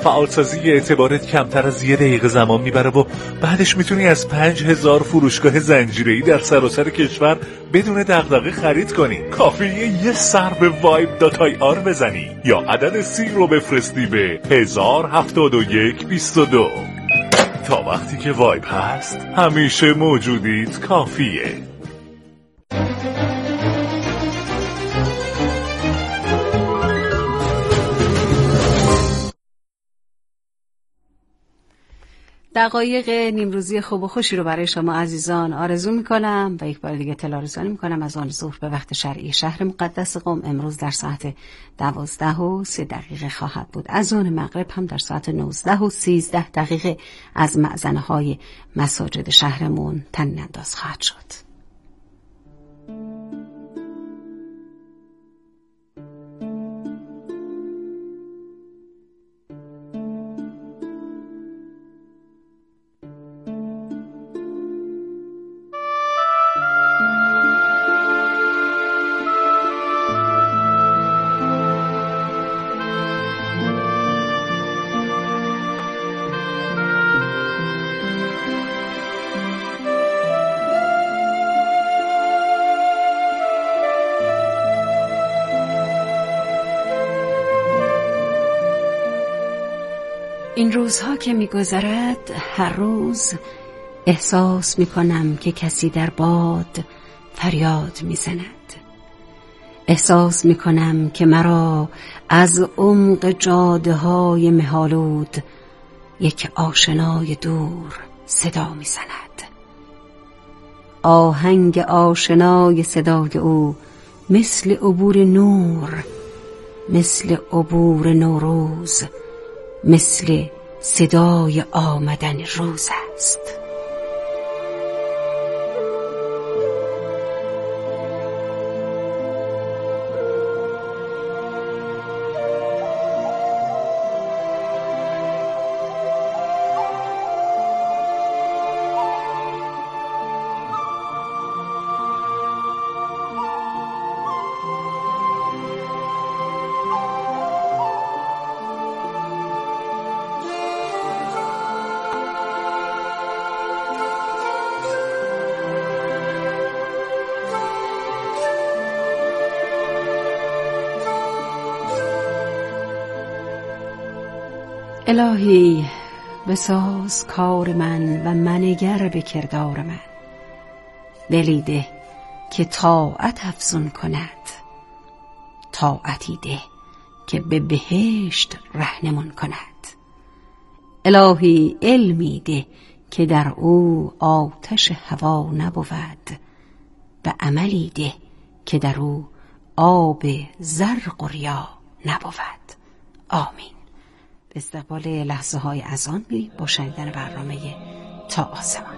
فعالسازی اعتبارت کمتر از 1 دقیقه زمان میبره و بعدش میتونی از 5000 فروشگاه زنجیره‌ای در سراسر کشور بدون دغدغه خرید کنی. کافیه یه سر به vibe.ir بزنی یا عدد 30 رو بفرستی به 107122. تا وقتی که وایب هست همیشه موجودیت کافیه. دقایق نیمروزی خوب و خوشی رو برای شما عزیزان آرزو میکنم و یک بار دیگه اطلاع رسانی میکنم از آن ظهر به وقت شرعی شهر مقدس قم امروز در ساعت 12:03 خواهد بود. از آن مغرب هم در ساعت 19:13 از مأذنه های مساجد شهرمون تن انداز خواهد شد. این روزها که می‌گذرد هر روز احساس می‌کنم که کسی در باد فریاد می‌زند. احساس می‌کنم که مرا از عمق جاده‌های مه‌آلود یک آشنای دور صدا می‌زند. آهنگ آشنای صدای او مثل عبور نور، مثل عبور نوروز، مثل صدای آمدن روز است. الهی بساز کار من و منگر به کردار من. دلی ده که طاعت افزون کند، طاعتی ده که به بهشت رهنمون کند. الهی علمی ده که در او آتش هوا نبود و عملی ده که در او آب زرق و ریا نبود. آمین. استقبال لحظه های اذان با شنیدن برنامه تا آسمان.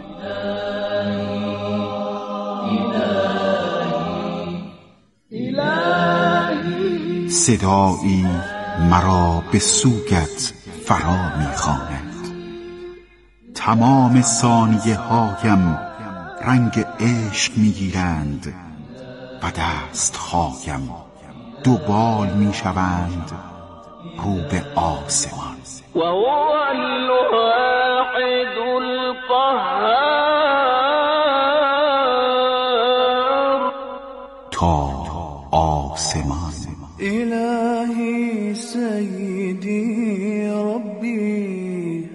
صدایی مرا به سوگت فرا می‌خواند. تمام ثانیه هایم رنگ عشق می‌گیرند و دست‌هایم دوبال می‌شوند رو به آسمان. و هو الواحد القهار. تا آسمان. الهی سیدی ربی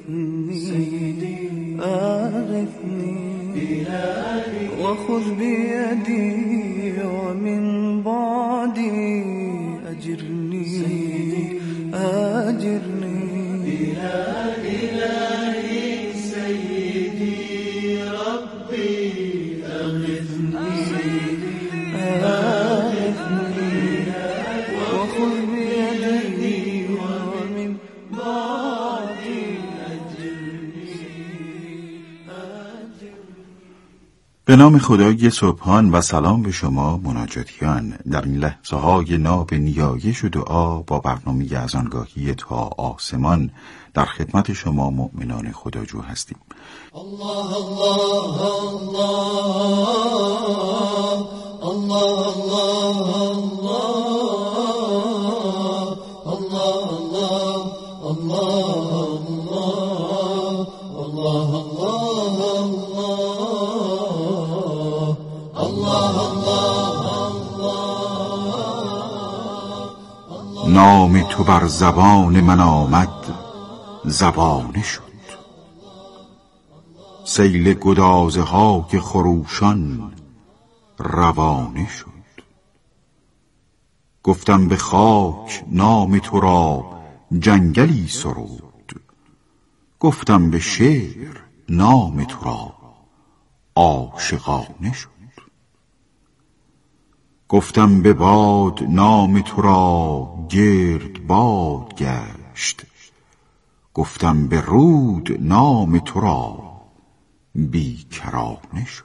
اغثنی اغثنی و خذ بیدی و من بعدی اجرنی أجرني. إلهي سيدي ربي أغثني أغثني وخذ بيدي ومن بعدي أجرني. به نام خدای سبحان و سلام به شما مناجاتیان. در این لحظه های ناب نیایش و دعا با برنامه از آنگاهی تا آسمان در خدمت شما مؤمنان خداجو هستیم. الله الله الله الله الله الله الله الله الله الله الله. نام تو بر زبان من آمد زبانه شد، سیل گدازه ها که خروشان روانه شد. گفتم به خاک نام تو را جنگلی سرود، گفتم به شعر نام تو را عاشقانه شد. گفتم به باد نام تو را گرد باد گشت، گفتم به رود نام تو را بیکرانه شد.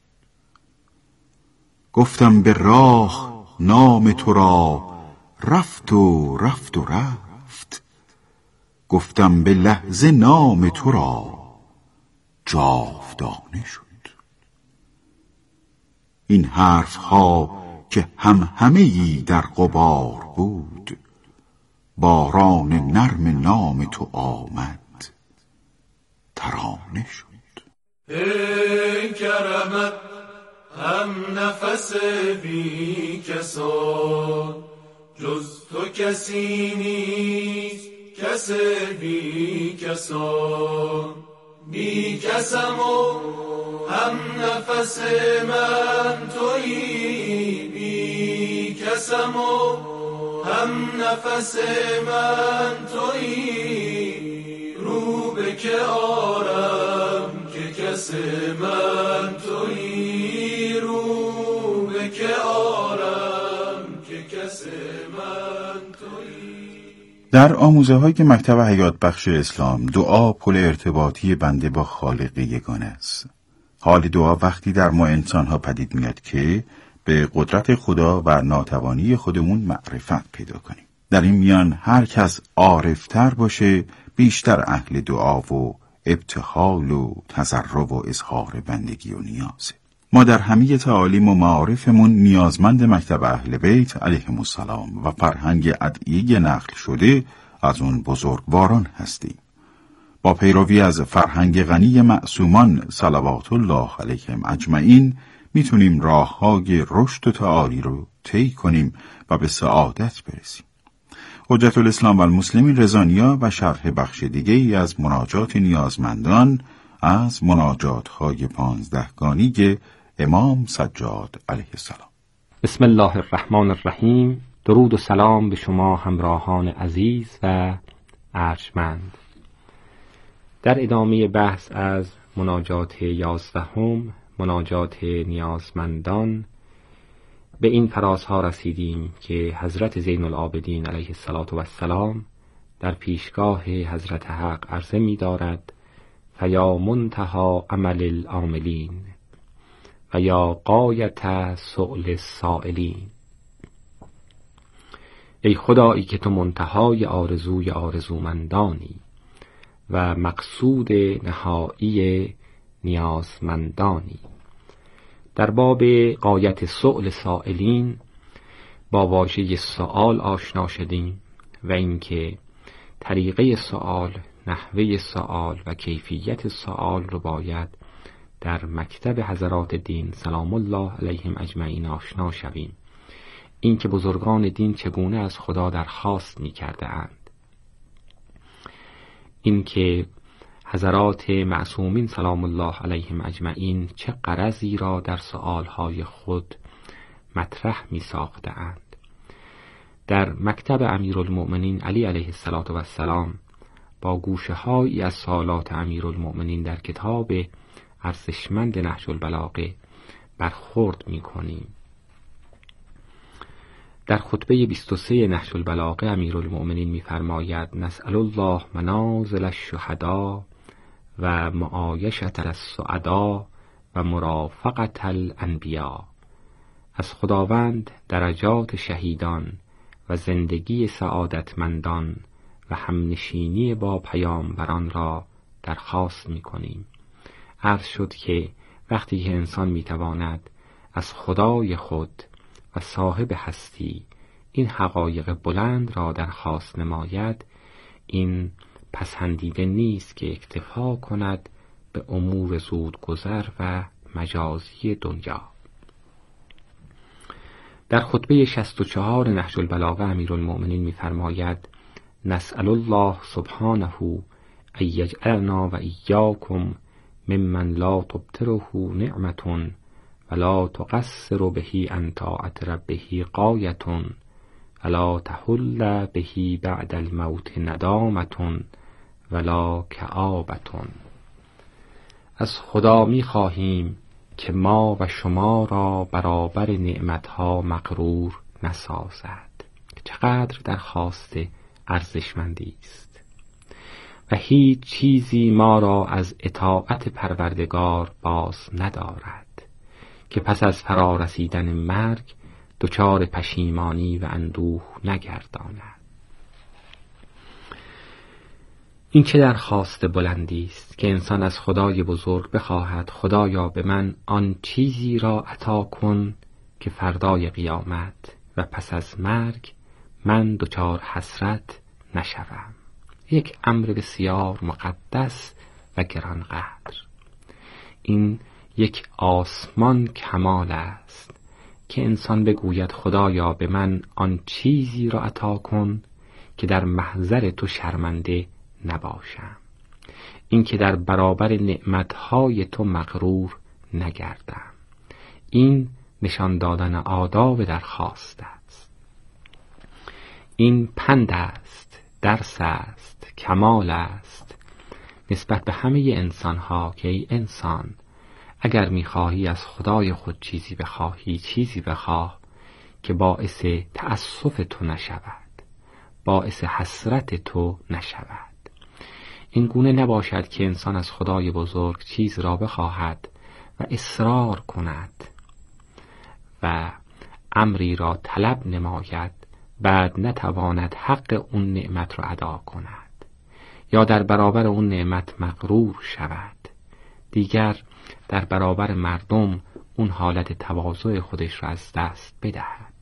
گفتم به راه نام تو را رفت و رفت و رفت، گفتم به لحظه نام تو را جاودانه شد. این حرف ها که همه‌ای در غبار بود، باران نرم نام تو آمد ترانه شد. ای کرمت هم نفس بی کسان، جز تو کسی نیست کس بی کسان. بی کسم و هم نفس من تویی، بی کسم و هم نفس من تویی. رو به که آرم که کس من تویی، رو به که آرم که کس من تویی. در آموزه های مکتب حیات بخش اسلام، دعا پل ارتباطی بنده با خالق یگانه است. حال دعا وقتی در ما انسان ها پدید میاد که به قدرت خدا و ناتوانی خودمون معرفت پیدا کنیم. در این میان هر کس عارفتر باشه، بیشتر اهل دعا و ابتهال و تضرع و اظهار بندگی و نیازه. ما در همه تعالیم و معارفمون نیازمند مکتب اهل بیت علیهم السلام و فرهنگ ادعیه نقل شده از اون بزرگواران هستیم. با پیروی از فرهنگ غنی معصومان صلوات الله علیهم اجمعین میتونیم راههای رشد و تعالی رو طی کنیم و به سعادت برسیم. حجت الاسلام و المسلمین رضانیا و شرح بخش دیگه ای از مناجات نیازمندان از مناجات‌های 15 گانی امام سجاد علیه السلام. بسم الله الرحمن الرحیم. درود و سلام به شما همراهان عزیز و ارجمند. در ادامه بحث از مناجات 11، مناجات نیازمندان، به این فرازها رسیدیم که حضرت زین العابدین علیه السلام در پیشگاه حضرت حق عرضه می دارد: فیا منتها عمل العاملین و یا غایت سؤل السائلین. ای خدایی که تو منتهای آرزوی آرزومندانی و مقصود نهایی نیازمندانی. در باب غایت سؤل سائلین با واژه سؤال آشنا شدیم و اینکه طریقه سؤال، نحوه سؤال و کیفیت سؤال رو باید در مکتب حضرات دین سلام الله علیهم اجمعین آشنا شویم. اینکه بزرگان دین چگونه از خدا درخواست می‌کرده اند، اینکه حضرات معصومین سلام الله علیهم اجمعین چه غرضی را در سؤالهای خود مطرح می‌ساختند. در مکتب امیرالمؤمنین علی علیه السلام با گوشه‌هایی از سوالات امیرالمؤمنین در کتاب ارزشمند نهج البلاغه برخورد می‌کنیم. در خطبه 23 نهج البلاغه امیرالمؤمنین می‌فرماید: نسأل الله منازل الشهداء و معایشة السعداء و مرافقة الانبیاء. از خداوند درجات شهیدان و زندگی سعادتمندان و همنشینی با پیامبران را درخواست می‌کنیم. عرض شد که وقتی که انسان می‌تواند از خدای خود و صاحب هستی این حقایق بلند را درخواست نماید، این پسندیده نیست که اکتفا کند به امور زودگذر و مجازی دنیا. در خطبه 64 نهج البلاغه امیرالمؤمنین می‌فرماید: نسأل الله سبحانه ان یجعلنا و ایاکم ممن لا تبطره نعمة ولا تقصر به عن طاعة ربه غایة ولا تحل به بعد الموت ندامة ولا کآبة. از خدا می خواهیم که ما و شما را برابر نعمتها مغرور نسازد. چقدر درخواست ارزشمندی است. و هیچ چیزی ما را از اطاعت پروردگار باز ندارد که پس از فرا رسیدن مرگ دچار پشیمانی و اندوه نگرداند. این چه درخواست بلندی است که انسان از خدای بزرگ بخواهد: خدایا به من آن چیزی را عطا کن که فردای قیامت و پس از مرگ من دچار حسرت نشوم. یک امر بسیار مقدس و گرانقدر. این یک آسمان کمال است که انسان بگوید: خدایا به من آن چیزی را عطا کن که در محضر تو شرمنده نباشم، این که در برابر نعمتهای تو مغرور نگردم. این نشان دادن آداب درخواست است. این پند است، درس است، کمال است نسبت به همه انسانها که ای انسان، اگر می‌خواهی از خدای خود چیزی بخواهی، چیزی بخواه که باعث تأسف تو نشود، باعث حسرت تو نشود. این گونه نباشد که انسان از خدای بزرگ چیز را بخواهد و اصرار کند و امری را طلب نماید، بعد نتواند حق اون نعمت را ادا کند یا در برابر اون نعمت مغرور شود، دیگر در برابر مردم اون حالت تواضع خودش را از دست بدهد.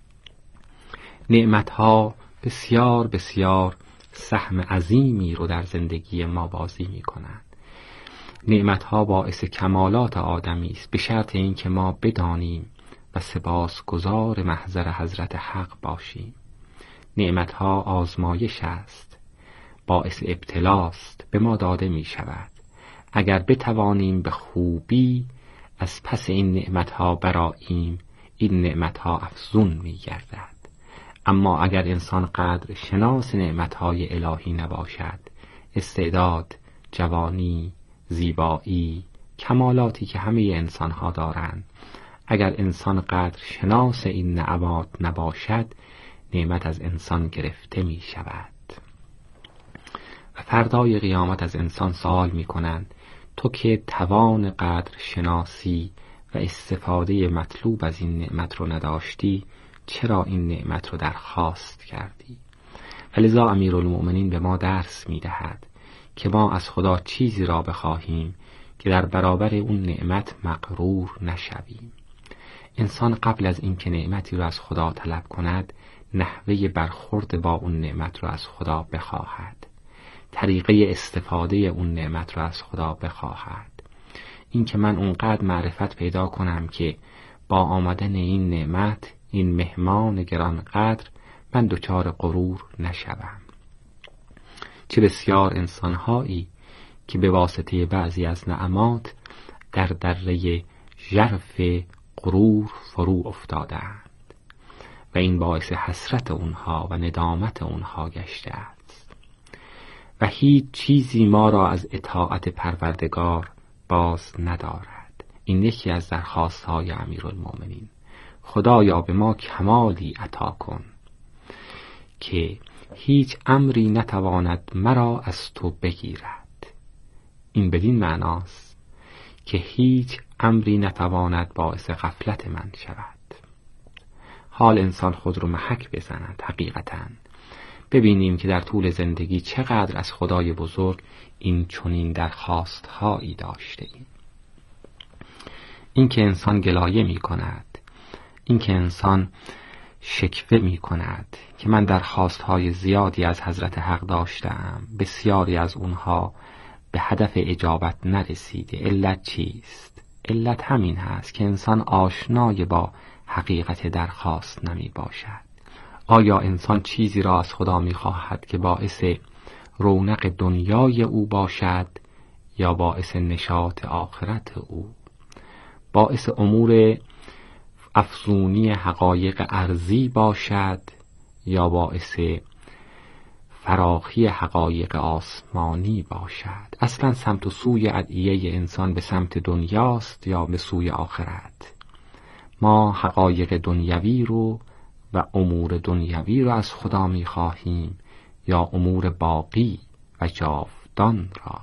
نعمتها بسیار بسیار سهم عظیمی رو در زندگی ما بازی می کنند. نعمتها باعث کمالات آدمی است، به شرط اینکه ما بدانیم و سپاسگزار محضر حضرت حق باشیم. نعمتها آزمایش است، باعث ابتلاست، به ما داده می شود. اگر بتوانیم به خوبی از پس این نعمتها برآییم، این نعمتها افزون می گردد. اما اگر انسان قدر شناس نعمتهای الهی نباشد، استعداد، جوانی، زیبایی، کمالاتی که همه انسانها دارند، اگر انسان قدر شناس این نعمات نباشد، نعمت از انسان گرفته می شود و فردای قیامت از انسان سوال می کنند: تو که توان قدر شناسی و استفاده مطلوب از این نعمت رو نداشتی، چرا این نعمت رو درخواست کردی؟ ولذا امیرالمؤمنین به ما درس می دهد که ما از خدا چیزی را بخواهیم که در برابر اون نعمت مغرور نشویم. انسان قبل از این که نعمتی را از خدا طلب کند، نحوه برخورد با اون نعمت را از خدا بخواهد، طریقه استفاده اون نعمت را از خدا بخواهد. این که من اونقدر معرفت پیدا کنم که با آمدن این نعمت، این مهمان گرانقدر، من دچار غرور نشوم. چه بسیار انسانهایی که به واسطه بعضی از نعمات در دره ژرف غرور فرو افتادند و این باعث حسرت اونها و ندامت اونها گشته است. و هیچ چیزی ما را از اطاعت پروردگار باز ندارد. این یکی از درخواست‌های امیرالمؤمنین: خدایا به ما کمالی عطا کن که هیچ امری نتواند مرا از تو بگیرد. این بدین معناست که هیچ امری نتواند باعث غفلت من شود. حال انسان خود رو محک بزند. حقیقتاً ببینیم که در طول زندگی چقدر از خدای بزرگ این چنین درخواست هایی داشته ایم. این که انسان گلایه می کند، این که انسان شکوه می کند که من درخواست‌های زیادی از حضرت حق داشتم، بسیاری از اونها به هدف اجابت نرسیده. علت چیست؟ علت همین هست که انسان آشنای با حقیقت درخواست نمی باشد. آیا انسان چیزی را از خدا می خواهد که باعث رونق دنیای او باشد یا باعث نشاط آخرت او؟ باعث امور افزونی حقایق ارضی باشد یا باعث فراخی حقایق آسمانی باشد؟ اصلا سمت و سوی ادعیه انسان به سمت دنیاست یا به سوی آخرت؟ ما حقایق دنیوی رو و امور دنیوی رو از خدا می خواهیم یا امور باقی و جاودان را؟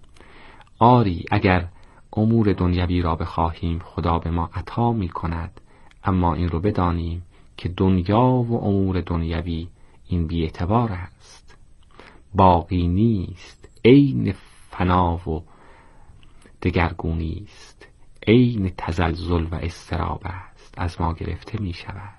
آری، اگر امور دنیوی را بخواهیم خدا به ما عطا می کند، اما این رو بدانیم که دنیا و امور دنیوی این بی اعتبار است، باقی نیست، عین فنا و دگرگونی است، عین تزلزل و اضطراب است، از ما گرفته می شود.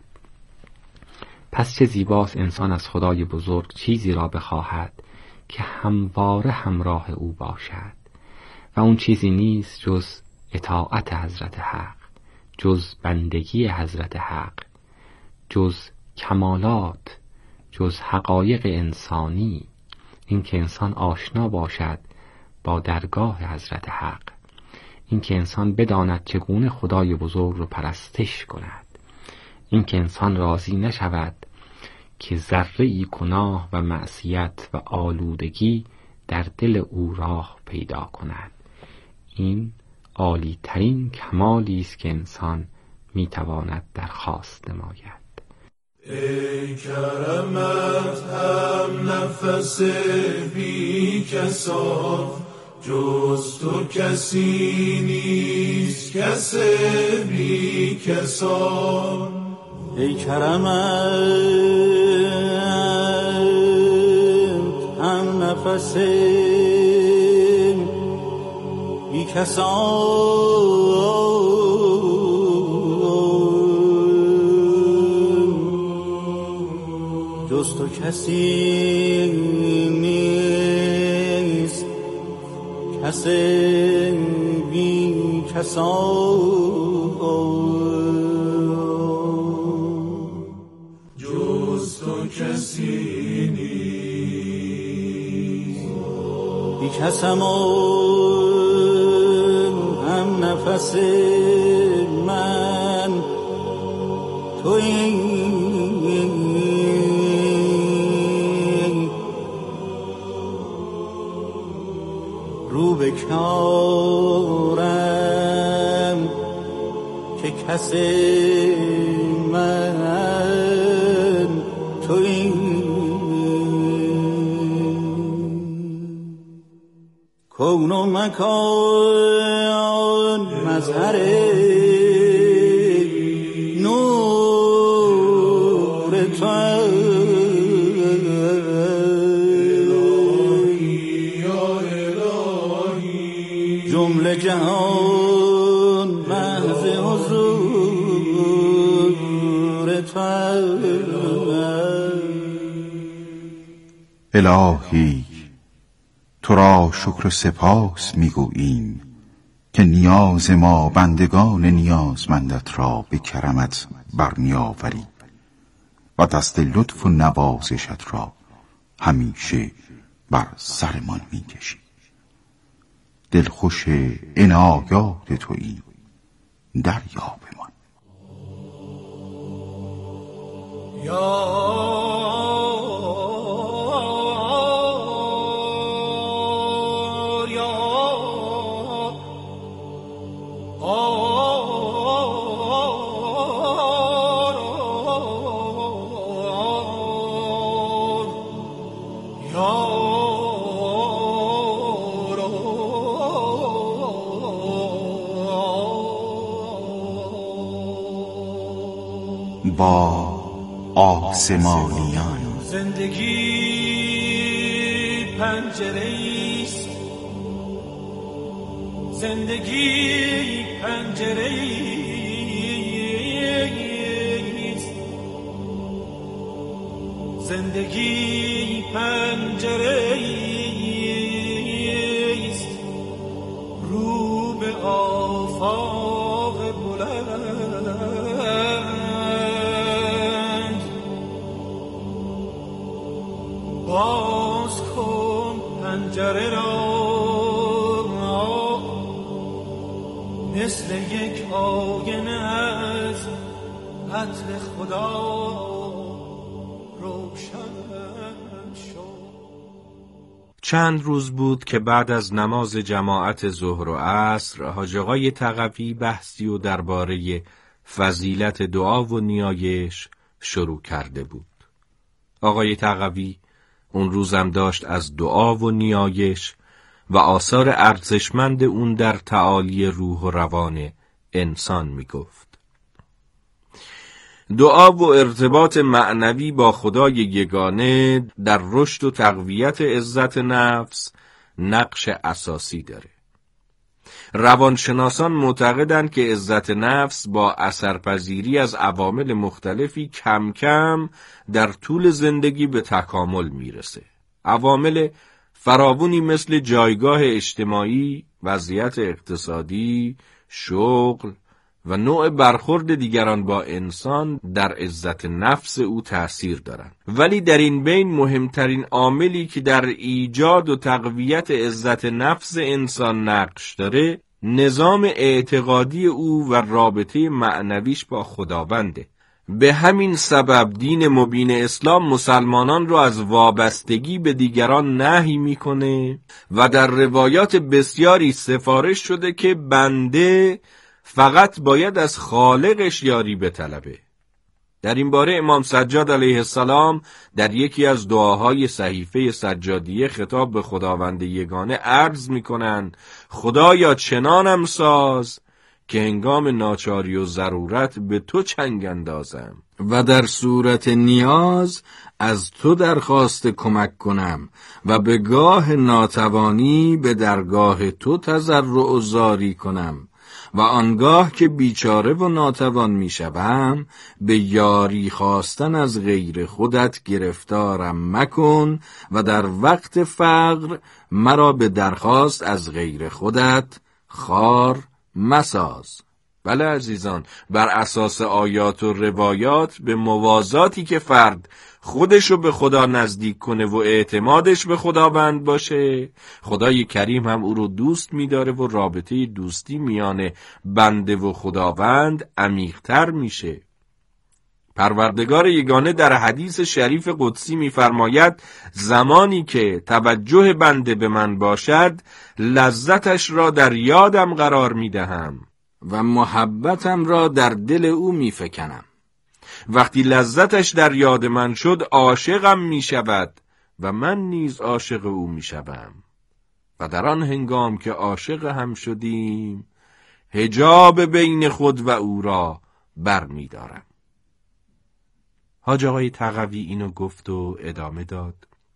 پس چه زیباست انسان از خدای بزرگ چیزی را بخواهد که همواره همراه او باشد و اون چیزی نیست جز اطاعت حضرت حق، جز بندگی حضرت حق، جز کمالات، جز حقایق انسانی. این که انسان آشنا باشد با درگاه حضرت حق، این که انسان بداند چگونه خدای بزرگ رو پرستش کند، این که انسان راضی نشود که ذره‌ای گناه و معصیت و آلودگی در دل او راه پیدا کند. این عالی ترین کمالی است که انسان میتواند درخواست نماید. ای کرمت هم نفس بی کسان، جز تو کسی نیست کس بی کسان. ای کرمت هم نفس بی کسان، جز تو کسی نیست کس بی کسان، جز تو کسی نیست بی کسم هم نفس من تویی، رو به کارم که کس من تویی، کون و مکان مظهر نور تو، جمله جهان محض حضور تو. الهی تو را شکر و سپاس میگوییم که نیاز ما بندگان نیازمندت را به کرمت برمی‌آوری و دست لطف و نوازشت را همیشه بر سرمان میکشی. دلخوش عنایات تویی، دریابمان. با آسمانیان زندگی پنجره‌ایست، زندگی پنجره‌ایست، زندگی پنجره‌ایست رو به آفاق بلند. باز کن پنجره را مثل یک آینه از عطر خدا روشن شد. چند روز بود که بعد از نماز جماعت ظهر و عصر حاج آقای تقوی بحثی و درباره فضیلت دعا و نیایش شروع کرده بود. آقای تقوی اون روزم داشت از دعا و نیایش و آثار ارزشمند اون در تعالی روح و روان انسان می گفت. دعا و ارتباط معنوی با خدای یگانه در رشد و تقویت عزت نفس نقش اساسی داره. روانشناسان معتقدند که عزت نفس با اثرپذیری از عوامل مختلفی کم کم در طول زندگی به تکامل میرسه. عوامل فراوانی مثل جایگاه اجتماعی، وضعیت اقتصادی، شغل و نوع برخورد دیگران با انسان در عزت نفس او تأثیر دارند. ولی در این بین مهمترین عاملی که در ایجاد و تقویت عزت نفس انسان نقش داره، نظام اعتقادی او و رابطه معنویش با خداونده. به همین سبب دین مبین اسلام مسلمانان رو از وابستگی به دیگران نهی میکنه و در روایات بسیاری سفارش شده که بنده فقط باید از خالقش یاری بطلبه. در این باره امام سجاد علیه السلام در یکی از دعاهای صحیفه سجادیه خطاب به خداوند یگانه عرض میکنن: خدایا چنانم ساز که هنگام ناچاری و ضرورت به تو چنگ اندازم و در صورت نیاز از تو درخواست کمک کنم و به گاه ناتوانی به درگاه تو تضرع و زاری کنم و آنگاه که بیچاره و ناتوان میشوم به یاری خواستن از غیر خودت گرفتارم مکن و در وقت فقر مرا به درخواست از غیر خودت خوار مساز. بله عزیزان، بر اساس آیات و روایات به موازاتی که فرد خودشو به خدا نزدیک کنه و اعتمادش به خداوند باشه، خدای کریم هم او رو دوست می‌داره و رابطه دوستی میان بنده و خداوند عمیق‌تر میشه. پروردگار یگانه در حدیث شریف قدسی می‌فرماید: زمانی که توجه بنده به من باشد، لذتش را در یادم قرار می‌دهم و محبتم را در دل او می‌فکنم. وقتی لذتش در یاد من شد، عاشقم می‌شود و من نیز عاشق او می‌شوم. و در آن هنگام که عاشق هم شدیم، حجاب بین خود و او را برمی‌دارم. حاج آقای تقوی اینو گفت و ادامه داد: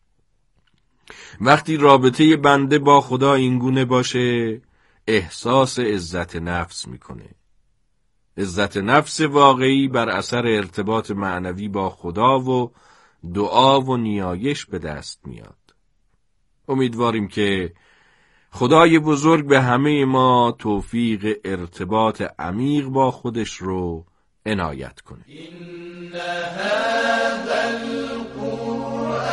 وقتی رابطه بنده با خدا اینگونه باشه، احساس عزت نفس میکنه. عزت نفس واقعی بر اثر ارتباط معنوی با خدا و دعا و نیایش به دست میاد. امیدواریم که خدای بزرگ به همه ما توفیق ارتباط عمیق با خودش رو عنایت کنه. إن هذا القرآن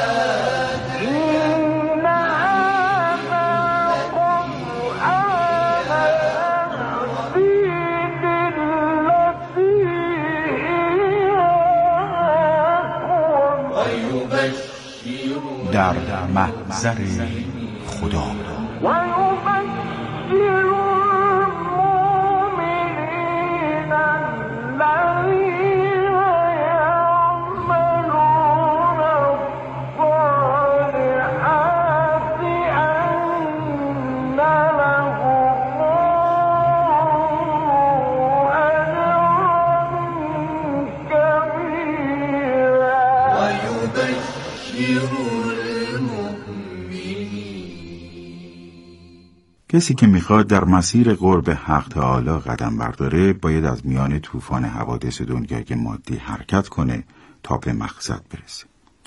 در محضر خدا کسی که میخواد در مسیر قرب حق تعالی قدم برداره باید از میان طوفان حوادث دنیای مادی حرکت کنه تا به مقصد برسه.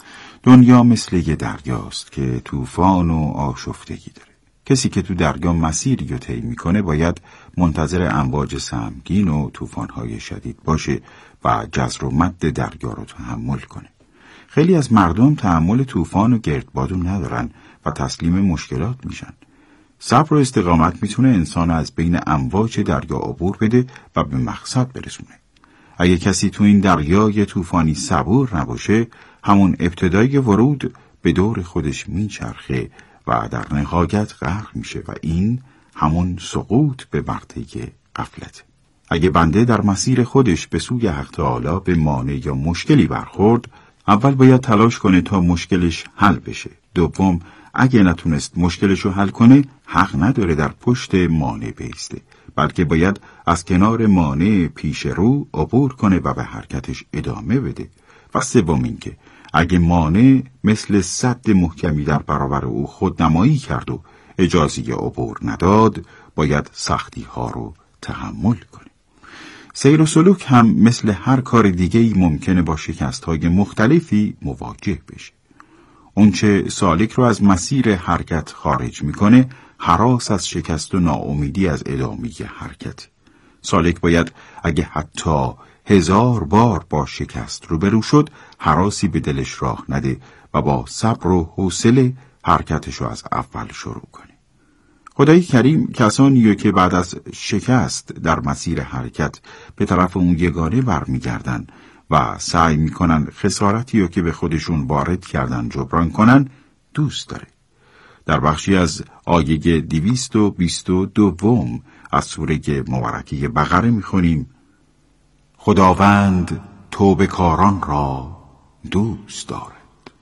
دنیا مثل یه دریاست که طوفان و آشفتگی داره. کسی که تو دریا مسیری رو طی میکنه باید منتظر امواج سهمگین و طوفان‌های شدید باشه و جزر و مد دریا رو تحمل کنه. خیلی از مردم تحمل طوفان و گردبادو ندارن و تسلیم مشکلات میشن. صبر و استقامت میتونه انسان از بین امواج دریا عبور بده و به مقصد برسونه. اگه کسی تو این دریای طوفانی صبور نباشه، همون ابتدای ورود به دور خودش میچرخه و در نهایت غرق میشه و این همون سقوط به ورطه غفلت. اگه بنده در مسیر خودش به سوی حق تعالی به مانع یا مشکلی برخورد، اول باید تلاش کنه تا مشکلش حل بشه. دوم، اگه نتونست مشکلشو حل کنه، حق نداره در پشت مانع بایسته، بلکه باید از کنار مانع پیش رو عبور کنه و به حرکتش ادامه بده. و سوم اینکه اگه مانع مثل سد محکمی در برابر او خودنمایی کرد و اجازه عبور نداد، باید سختی ها رو تحمل کنه. سیر و سلوک هم مثل هر کار دیگه‌ای ممکنه با شکست‌های مختلفی مواجه بشه. اونچه سالک رو از مسیر حرکت خارج میکنه، هراس از شکست و ناامیدی از ادامه حرکت. سالک باید اگه حتی 1000 بار با شکست روبرو شد، هراسی به دلش راه نده و با صبر و حوصله حرکتش رو از اول شروع کنه. خدای کریم کسانیه که بعد از شکست در مسیر حرکت به طرف اون یگانه برمیگردن و سعی میکنن خسارتی رو که به خودشون وارد کردن جبران کنن دوست داره. در بخشی از آیه 222 از سوره مبارکه بقره میخونیم: خداوند توبه کاران را دوست دارد.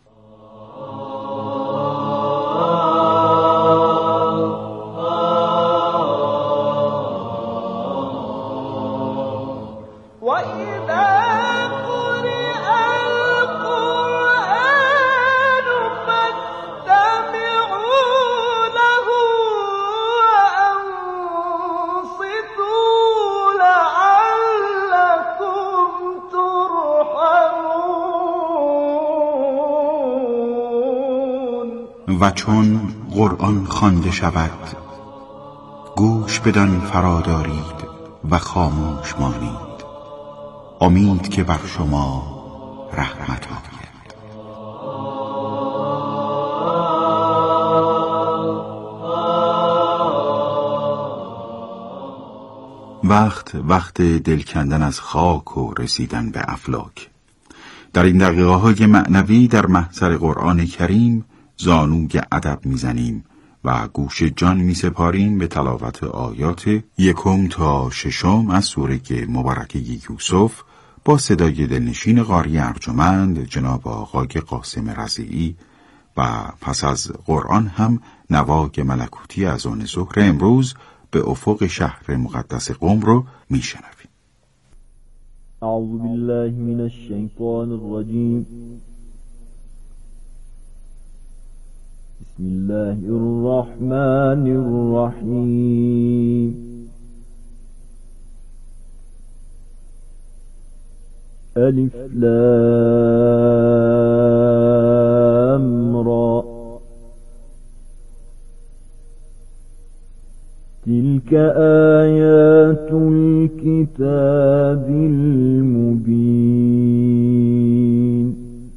و چون قرآن خوانده شود گوش بدان فرادارید و خاموش مانید، امید که بر شما رحمت آید. وقت دل کندن از خاک و رسیدن به افلاک. در این دقیقه‌های معنوی در محضر قرآن کریم زانوی ادب میزنیم و گوش جان میسپاریم به تلاوت آیات 1 تا 6 از سوره مبارکه یوسف با صدای دلنشین قاری ارجمند جناب آقای قاسم رضیعی و پس از قرآن هم نوای ملکوتی از آن ظهر امروز به افق شهر مقدس قم رو میشنویم. اعوذ بالله من الشیطان الرجیم. بسم الله الرحمن الرحیم. الف لام را تلك آیات الكتاب المبین.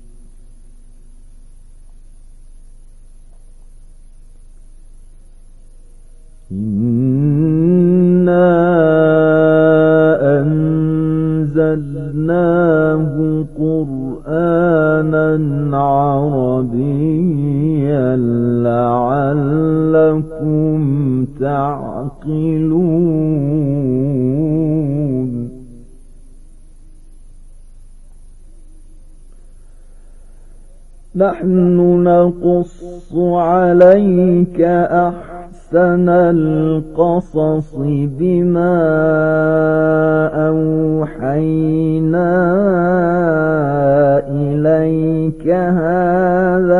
إنا أنزلناه قرآنا عربيا لعلكم تعقلون. نحن نقص عليك أحسن القصص بما أوحينا إليك هذا